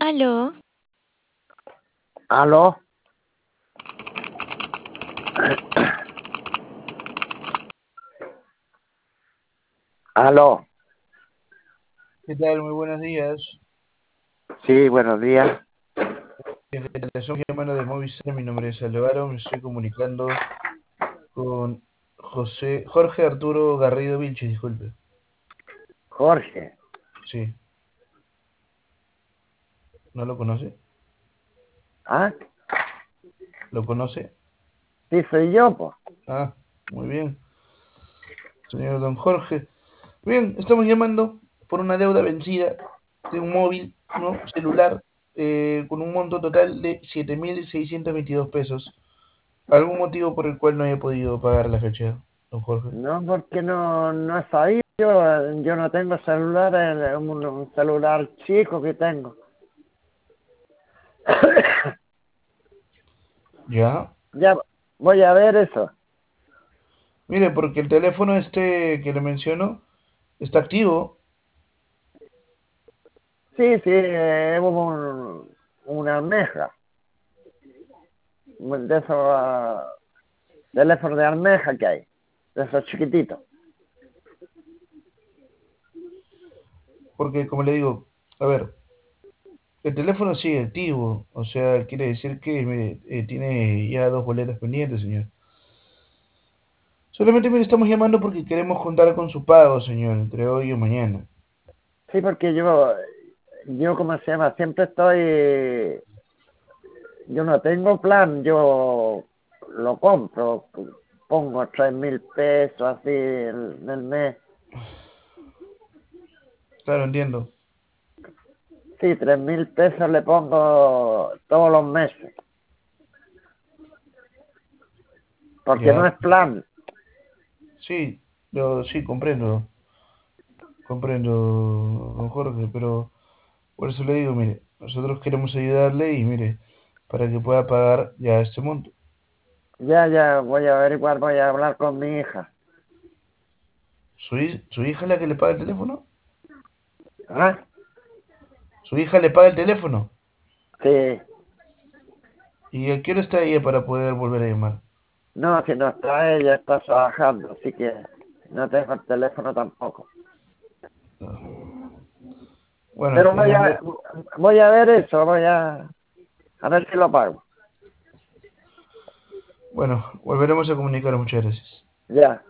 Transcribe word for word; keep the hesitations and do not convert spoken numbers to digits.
Aló, ¿Aló? ¿Aló? ¿Qué tal? Muy buenos días. Sí, buenos días. Desde la estación llamando de Movistar, mi nombre es Alvaro, me estoy comunicando con José, Jorge Arturo Garrido Vilches, disculpe. Jorge. Sí, ¿no lo conoce? ¿Ah? ¿Lo conoce? Sí, soy yo, pues. Ah, muy bien. Señor don Jorge. Bien, estamos llamando por una deuda vencida de un móvil, ¿no? Celular, eh, con un monto total de siete mil seiscientos veintidós pesos. ¿Algún motivo por el cual no haya podido pagar la fecha, don Jorge? No, porque no, no he sabido. Yo, yo no tengo celular, es un, un celular chico que tengo. ¿Ya? Ya voy a ver eso. Mire, porque el teléfono este que le menciono está activo. Sí, sí, es un, una almeja. De esos ah, teléfonos de almeja que hay. De esos chiquititos. Porque, como le digo, a ver, el teléfono sigue activo. O sea, quiere decir que, mire, eh, tiene ya dos boletas pendientes, señor. Solamente, mire, estamos llamando porque queremos contar con su pago, señor, entre hoy y mañana. Sí, porque yo, yo, ¿cómo se llama? Siempre estoy. Yo no tengo plan, yo lo compro, pongo tres mil pesos así en el mes. Claro, entiendo. Sí, tres mil pesos le pongo todos los meses, porque no Ya. es plan. Sí, yo sí comprendo, comprendo, don Jorge, pero por eso le digo, mire, nosotros queremos ayudarle y mire, para que pueda pagar ya este monto. Ya, ya, voy a averiguar, voy a hablar con mi hija. ¿Su, hi- su hija es la que le paga el teléfono? ¿Ah? ¿Su hija le paga el teléfono? Sí, ¿Y a qué hora está ella para poder volver a llamar? no, si no está ella, está trabajando, así que no tengo el teléfono tampoco. Bueno, Pero voy señor, a, voy a ver eso, voy a, a ver si lo pago. bueno, volveremos a comunicar. Muchas gracias. Ya.